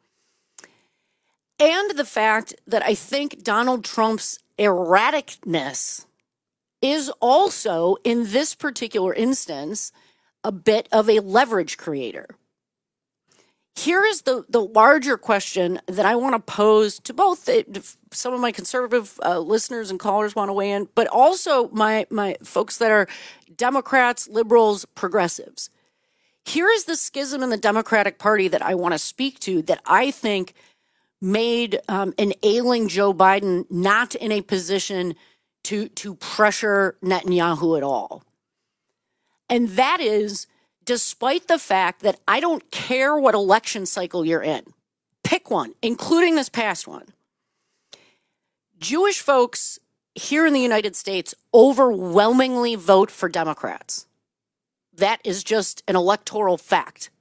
Speaker 19: and the fact that I think Donald Trump's erraticness is also, in this particular instance, a bit of a leverage creator. Here is the larger question that I want to pose to both some of my conservative listeners and callers want to weigh in, but also my folks that are Democrats, liberals, progressives. Here is the schism in the Democratic Party that I want to speak to that I think made an ailing Joe Biden not in a position to pressure Netanyahu at all. And that is, despite the fact that I don't care what election cycle you're in, pick one, including this past one. Jewish folks here in the United States overwhelmingly vote for Democrats. That is just an electoral fact.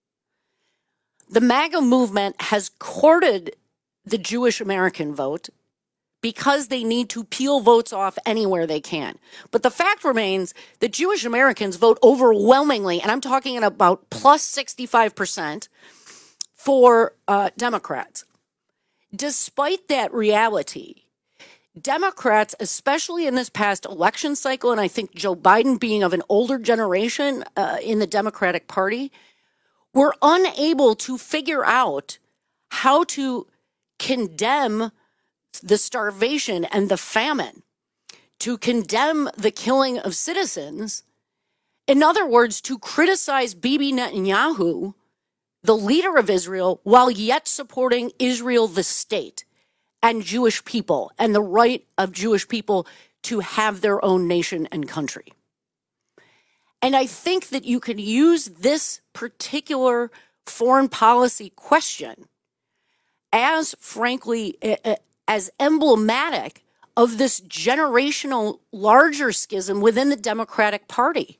Speaker 19: The MAGA movement has courted the Jewish American vote because they need to peel votes off anywhere they can. But the fact remains that Jewish Americans vote overwhelmingly, and I'm talking about plus 65% for Democrats. Despite that reality, Democrats, especially in this past election cycle, and I think Joe Biden being of an older generation in the Democratic Party, were unable to figure out how to condemn the starvation and the famine, to condemn the killing of citizens. In other words, to criticize Bibi Netanyahu, the leader of Israel, while yet supporting Israel, the state, and Jewish people, and the right of Jewish people to have their own nation and country. And I think that you can use this particular foreign policy question as, frankly, as emblematic of this generational larger schism within the Democratic Party.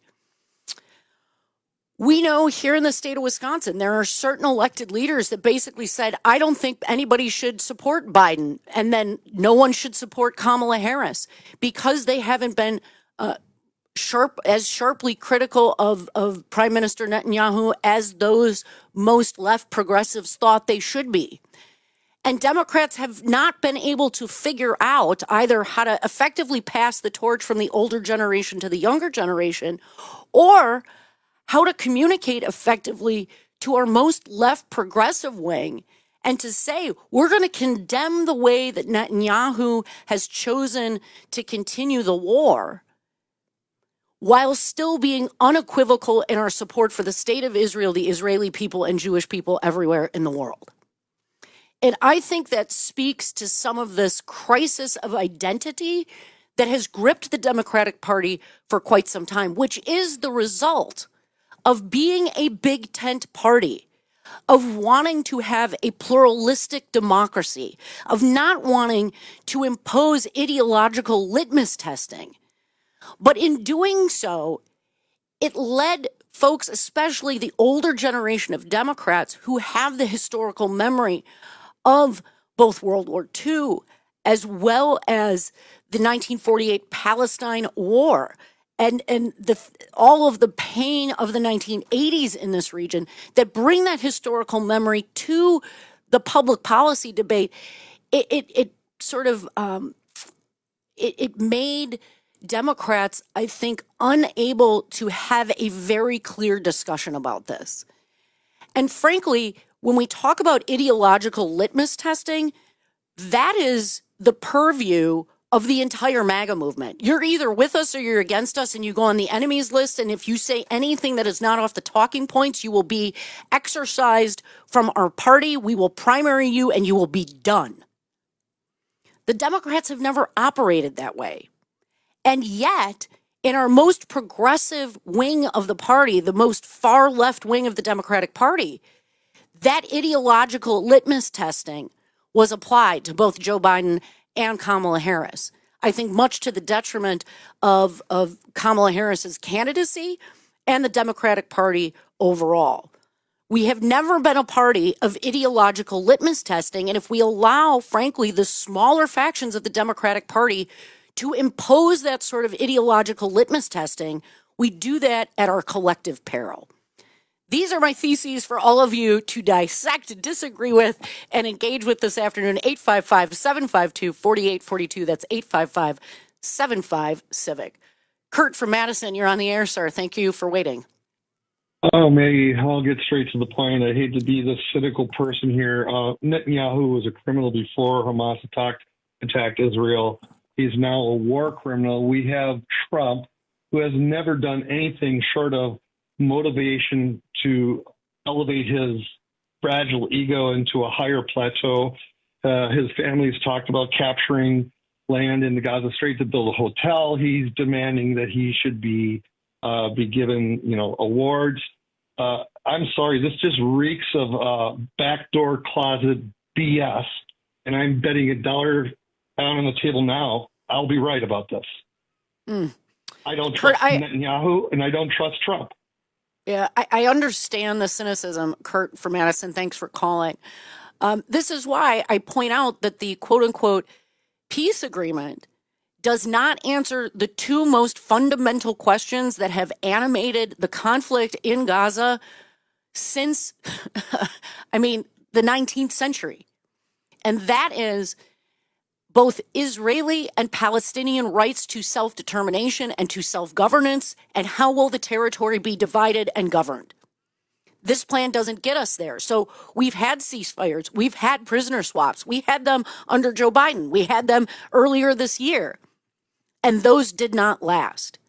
Speaker 19: We know here in the state of Wisconsin, there are certain elected leaders that basically said, I don't think anybody should support Biden, and then no one should support Kamala Harris because they haven't been sharply critical of Prime Minister Netanyahu as those most left progressives thought they should be. And Democrats have not been able to figure out either how to effectively pass the torch from the older generation to the younger generation, or how to communicate effectively to our most left progressive wing and to say, we're going to condemn the way that Netanyahu has chosen to continue the war, while still being unequivocal in our support for the state of Israel, the Israeli people, and Jewish people everywhere in the world. And I think that speaks to some of this crisis of identity that has gripped the Democratic Party for quite some time, which is the result of being a big tent party, of wanting to have a pluralistic democracy, of not wanting to impose ideological litmus testing. But in doing so, it led folks, especially the older generation of Democrats who have the historical memory of both World War II as well as the 1948 Palestine War and all of the pain of the 1980s in this region, that bring that historical memory to the public policy debate. It made Democrats, I think, unable to have a very clear discussion about this. And frankly, when we talk about ideological litmus testing, that is the purview of the entire MAGA movement. You're either with us or you're against us, and you go on the enemies list. And if you say anything that is not off the talking points, you will be exorcised from our party. We will primary you and you will be done. The Democrats have never operated that way. And yet, in our most progressive wing of the party, the most far left wing of the Democratic Party, that ideological litmus testing was applied to both Joe Biden and Kamala Harris. I think much to the detriment of Kamala Harris's candidacy and the Democratic Party overall. We have never been a party of ideological litmus testing. And if we allow, frankly, the smaller factions of the Democratic Party to impose that sort of ideological litmus testing, we do that at our collective peril. These are my theses for all of you to dissect, disagree with, and engage with this afternoon. 855-752-4842. That's 855-75-CIVIC. Kurt from Madison, you're on the air, sir. Thank you for waiting.
Speaker 2: Oh, Maggie, I'll get straight to the point. I hate to be the cynical person here. Netanyahu was a criminal before Hamas attacked Israel. He's now a war criminal. We have Trump, who has never done anything short of motivation to elevate his fragile ego into a higher plateau. His family's talked about capturing land in the Gaza Strait to build a hotel. He's demanding that he should be given, awards. I'm sorry, this just reeks of backdoor closet BS. And I'm betting $1 down on the table now. I'll be right about this. I don't trust Netanyahu, and I don't trust Trump.
Speaker 19: Yeah, I understand the cynicism, Kurt from Madison. Thanks for calling. This is why I point out that the quote-unquote peace agreement does not answer the two most fundamental questions that have animated the conflict in Gaza since, the 19th century. And that is both Israeli and Palestinian rights to self-determination and to self-governance, and how will the territory be divided and governed. This plan doesn't get us there. So we've had ceasefires. We've had prisoner swaps. We had them under Joe Biden. We had them earlier this year. And those did not last.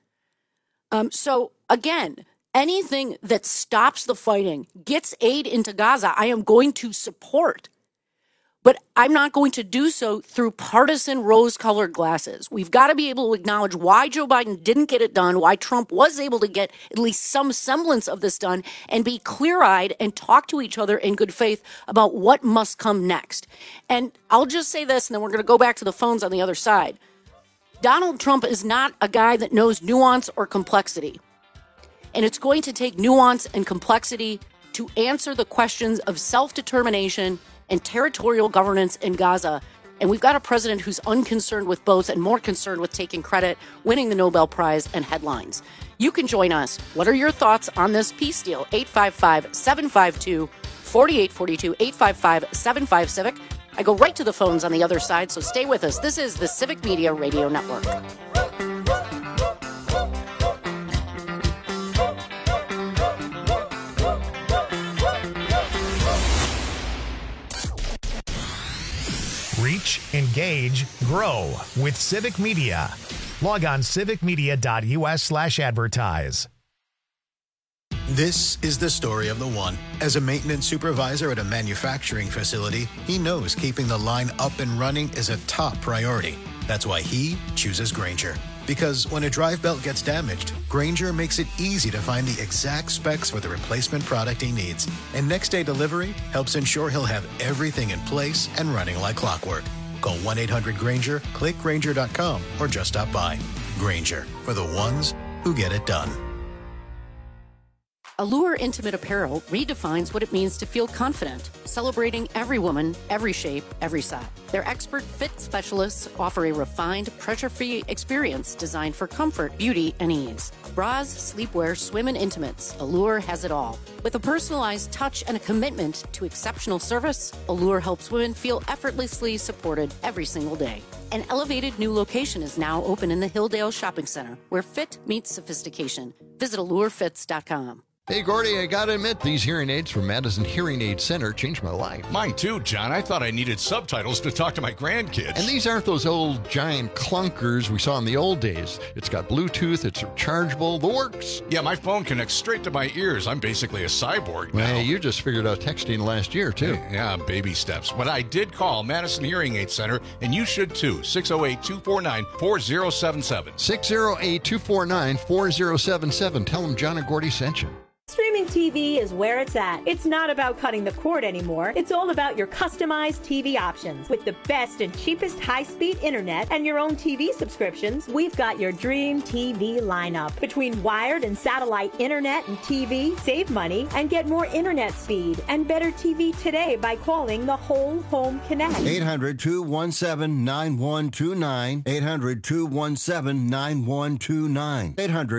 Speaker 19: So again, anything that stops the fighting, gets aid into Gaza, I am going to support. But I'm not going to do so through partisan rose-colored glasses. We've got to be able to acknowledge why Joe Biden didn't get it done, why Trump was able to get at least some semblance of this done, and be clear-eyed and talk to each other in good faith about what must come next. And I'll just say this, and then we're going to go back to the phones on the other side. Donald Trump is not a guy that knows nuance or complexity. And it's going to take nuance and complexity to answer the questions of self-determination and territorial governance in Gaza. And we've got a president who's unconcerned with both and more concerned with taking credit, winning the Nobel Prize, and headlines. You can join us. What are your thoughts on this peace deal? 855-752-4842, 855-75-CIVIC. I go right to the phones on the other side, so stay with us. This is the Civic Media Radio Network.
Speaker 1: Reach, engage, grow with Civic Media. Log on civicmedia.us/advertise.
Speaker 3: This is the story of the one. As a maintenance supervisor at a manufacturing facility, he knows keeping the line up and running is a top priority. That's why he chooses Grainger. Because when a drive belt gets damaged, Grainger makes it easy to find the exact specs for the replacement product he needs. And next day delivery helps ensure he'll have everything in place and running like clockwork. Call 1-800-GRAINGER, click Grainger.com, or just stop by. Grainger, for the ones who get it done.
Speaker 19: Allure Intimate Apparel redefines what it means to feel confident, celebrating every woman, every shape, every size. Their expert fit specialists offer a refined, pressure-free experience designed for comfort, beauty, and ease. Bras, sleepwear, swim, and intimates, Allure has it all. With a personalized touch and a commitment to exceptional service, Allure helps women feel effortlessly supported every single day. An elevated new location is now open in the Hilldale Shopping Center, where fit meets sophistication. Visit AllureFits.com.
Speaker 14: Hey, Gordy, I gotta admit, these hearing aids from Madison Hearing Aid Center changed my life.
Speaker 12: Mine too, John. I thought I needed subtitles to talk to my grandkids.
Speaker 14: And these aren't those old giant clunkers we saw in the old days. It's got Bluetooth, it's rechargeable, the works.
Speaker 12: Yeah, my phone connects straight to my ears. I'm basically a cyborg now.
Speaker 14: Well, you just figured out texting last year, too.
Speaker 12: Yeah, baby steps. But I did call Madison Hearing Aid Center, and you should too. 608-249-4077.
Speaker 14: 608-249-4077. Tell them John and Gordy sent you.
Speaker 16: Streaming TV is where it's at. It's not about cutting the cord anymore. It's all about your customized TV options. With the best and cheapest high-speed internet and your own TV subscriptions, we've got your dream TV lineup. Between wired and satellite internet and TV, save money and get more internet speed and better TV today by calling the Whole Home Connect.
Speaker 17: 800-217-9129. 800-217-9129.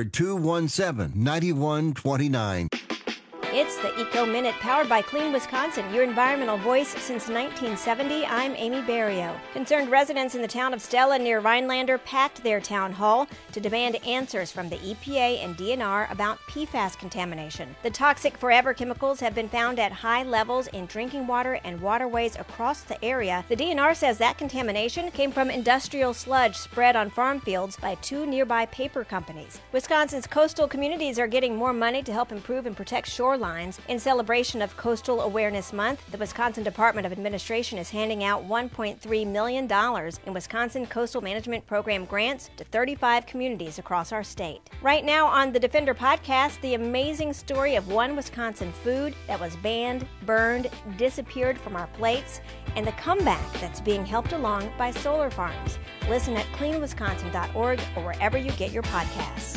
Speaker 17: 800-217-9129.
Speaker 18: It's the Eco Minute, powered by Clean Wisconsin, your environmental voice since 1970. I'm Amy Barrio. Concerned residents in the town of Stella near Rhinelander packed their town hall to demand answers from the EPA and DNR about PFAS contamination. The toxic forever chemicals have been found at high levels in drinking water and waterways across the area. The DNR says that contamination came from industrial sludge spread on farm fields by 2 nearby paper companies. Wisconsin's coastal communities are getting more money to help improve and protect shorelines. In celebration of Coastal Awareness Month, the Wisconsin Department of Administration is handing out $1.3 million in Wisconsin Coastal Management Program grants to 35 communities across our state. Right now on the Defender podcast, the amazing story of one Wisconsin food that was banned, burned, disappeared from our plates, and the comeback that's being helped along by solar farms. Listen at cleanwisconsin.org or wherever you get your podcasts.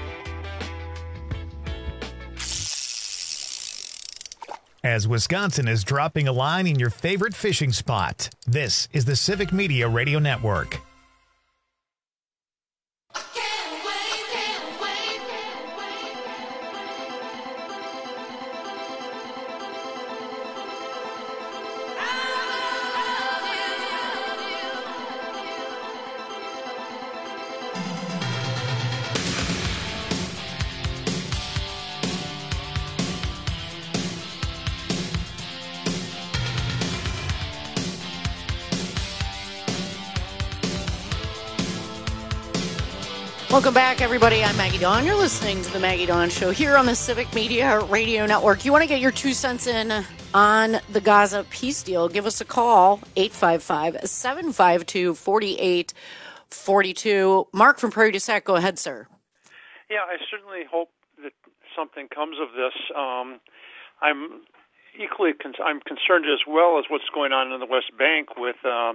Speaker 1: As Wisconsin is dropping a line in your favorite fishing spot, this is the Civic Media Radio Network.
Speaker 19: Welcome back, everybody. I'm Maggie Dawn. You're listening to the Maggie Dawn Show here on the Civic Media Radio Network. You want to get your 2 cents in on the Gaza peace deal, give us a call, 855-752-4842. Mark from Prairie du Sac, go ahead, sir.
Speaker 20: Yeah, I certainly hope that something comes of this. I'm I'm concerned as well as what's going on in the West Bank with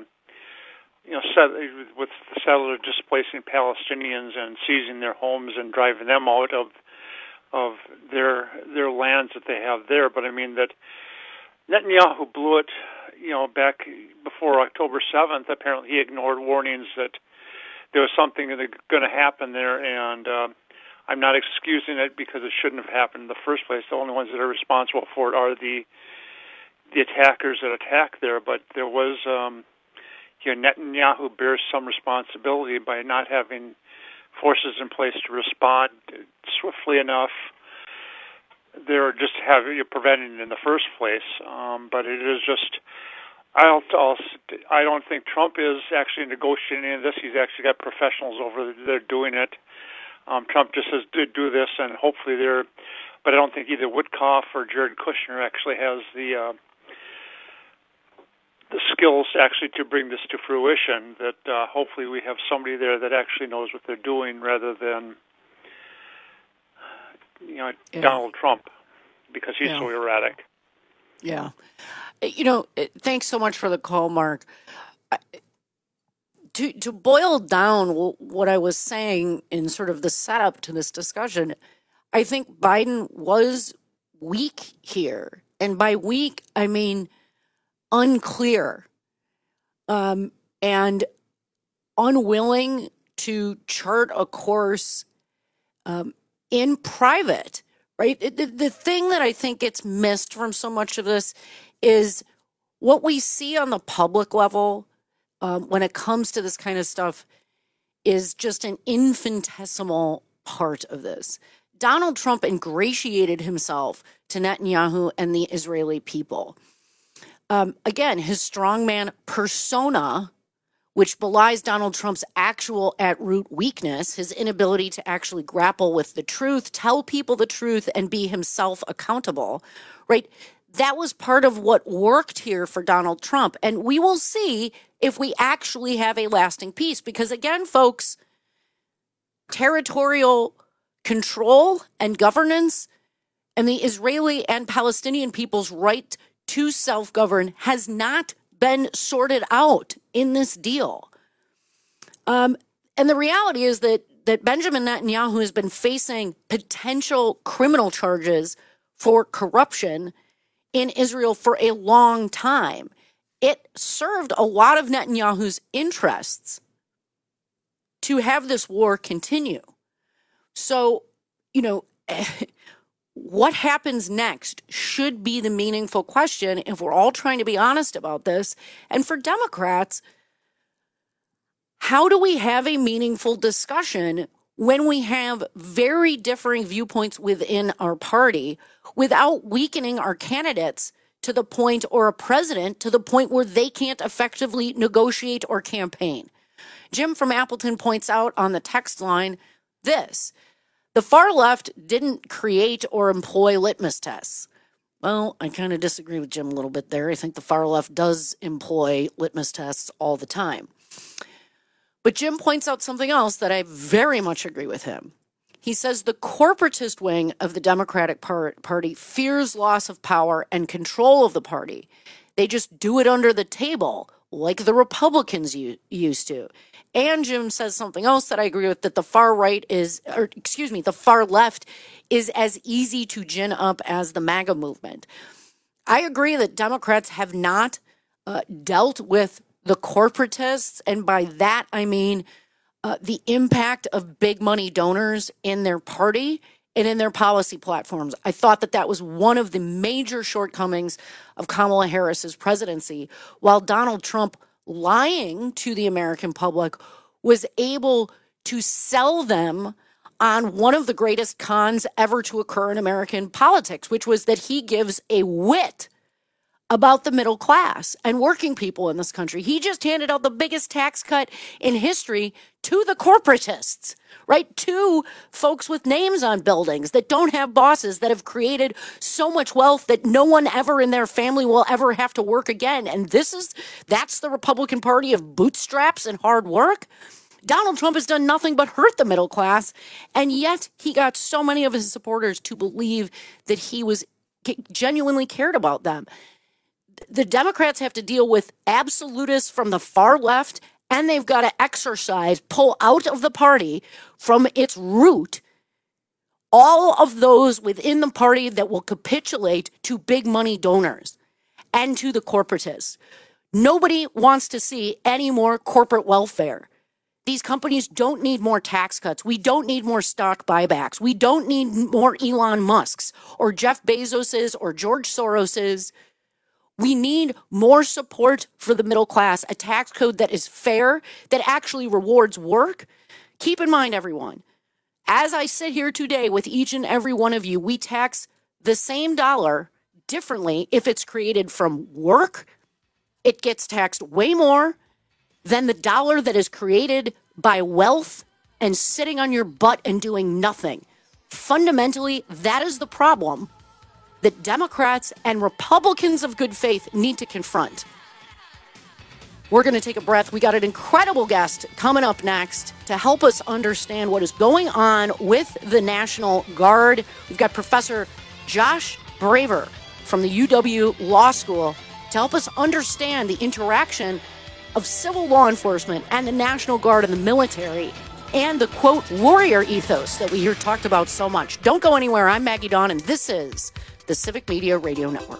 Speaker 20: with the settler displacing Palestinians and seizing their homes and driving them out of their lands that they have there. But I mean that Netanyahu blew it, back before October 7th. Apparently he ignored warnings that there was something going to happen there, and I'm not excusing it because it shouldn't have happened in the first place. The only ones that are responsible for it are the attackers that attacked there. But there was Netanyahu bears some responsibility by not having forces in place to respond swiftly enough. They're just preventing it in the first place. But it is just, I don't think Trump is actually negotiating this. He's actually got professionals over there doing it. Trump just says, do this, and hopefully they're but I don't think either Witkoff or Jared Kushner actually has the skills actually to bring this to fruition. That hopefully we have somebody there that actually knows what they're doing, rather than Donald Trump, because he's so erratic.
Speaker 19: Yeah. Thanks so much for the call, Mark. To boil down what I was saying in sort of the setup to this discussion, I think Biden was weak here. And by weak, I mean unclear, and unwilling to chart a course in private, right? The thing that I think gets missed from so much of this is what we see on the public level when it comes to this kind of stuff is just an infinitesimal part of this. Donald Trump ingratiated himself to Netanyahu and the Israeli people. Again, his strongman persona, which belies Donald Trump's actual at-root weakness, his inability to actually grapple with the truth, tell people the truth, and be himself accountable, right? That was part of what worked here for Donald Trump. And we will see if we actually have a lasting peace. Because again, folks, territorial control and governance and the Israeli and Palestinian people's right to self-govern has not been sorted out in this deal. And the reality is that Benjamin Netanyahu has been facing potential criminal charges for corruption in Israel for a long time. It served a lot of Netanyahu's interests to have this war continue. So, what happens next should be the meaningful question if we're all trying to be honest about this. And for Democrats, how do we have a meaningful discussion when we have very differing viewpoints within our party without weakening our candidates to the point, or a president to the point where they can't effectively negotiate or campaign? Jim from Appleton points out on the text line this: the far left didn't create or employ litmus tests. Well, I kind of disagree with Jim a little bit there. I think the far left does employ litmus tests all the time. But Jim points out something else that I very much agree with him. He says the corporatist wing of the Democratic Party fears loss of power and control of the party. They just do it under the table, like the Republicans used to. And Jim says something else that I agree with, that the far left is as easy to gin up as the MAGA movement. I agree that Democrats have not dealt with the corporatists, and by that I mean the impact of big money donors in their party and in their policy platforms. I thought that was one of the major shortcomings of Kamala Harris's presidency, while Donald Trump, lying to the American public, was able to sell them on one of the greatest cons ever to occur in American politics, which was that he gives a wit about the middle class and working people in this country. He just handed out the biggest tax cut in history to the corporatists, right? To folks with names on buildings that don't have bosses, that have created so much wealth that no one ever in their family will ever have to work again. And that's the Republican Party of bootstraps and hard work. Donald Trump has done nothing but hurt the middle class, and yet he got so many of his supporters to believe that he was genuinely cared about them. The Democrats have to deal with absolutists from the far left, and they've got to pull out of the party from its root all of those within the party that will capitulate to big money donors and to the corporatists. Nobody wants to see any more corporate welfare. These companies don't need more tax cuts. We don't need more stock buybacks. We don't need more Elon Musk's or Jeff Bezos's or George Soros's. We need more support for the middle class, a tax code that is fair, that actually rewards work. Keep in mind, everyone, as I sit here today with each and every one of you, we tax the same dollar differently. If it's created from work, it gets taxed way more than the dollar that is created by wealth and sitting on your butt and doing nothing. Fundamentally, that is the problem that Democrats and Republicans of good faith need to confront. We're going to take a breath. We got an incredible guest coming up next to help us understand what is going on with the National Guard. We've got Professor Josh Braver from the UW Law School to help us understand the interaction of civil law enforcement and the National Guard and the military and the, quote, warrior ethos that we hear talked about so much. Don't go anywhere. I'm Maggie Dawn, and this is the Civic Media Radio Network.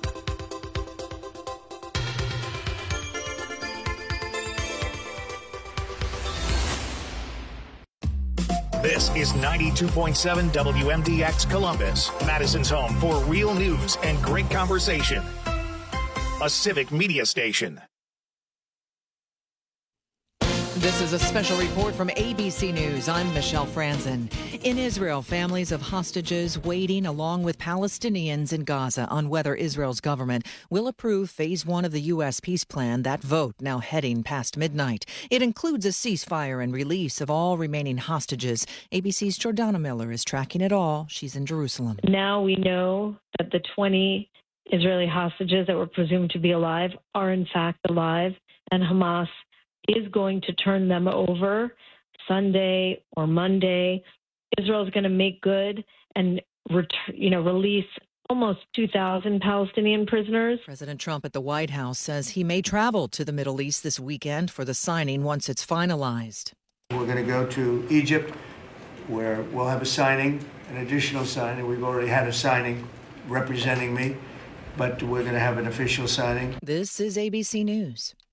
Speaker 1: This is 92.7 WMDX Columbus, Madison's home for real news and great conversation. A Civic Media station.
Speaker 6: This is a special report from ABC News. I'm Michelle Franzen. In Israel, families of hostages waiting along with Palestinians in Gaza on whether Israel's government will approve Phase 1 of the U.S. peace plan. That vote now heading past midnight. It includes a ceasefire and release of all remaining hostages. ABC's Jordana Miller is tracking it all. She's in Jerusalem.
Speaker 21: Now we know that the 20 Israeli hostages that were presumed to be alive are in fact alive, and Hamas is going to turn them over Sunday or Monday. Israel is going to make good and release almost 2,000 Palestinian prisoners.
Speaker 6: President Trump at the White House says he may travel to the Middle East this weekend for the signing once it's finalized.
Speaker 22: We're going to go to Egypt, where we'll have a signing, an additional signing. We've already had a signing representing me, but we're going to have an official signing.
Speaker 6: This is ABC News.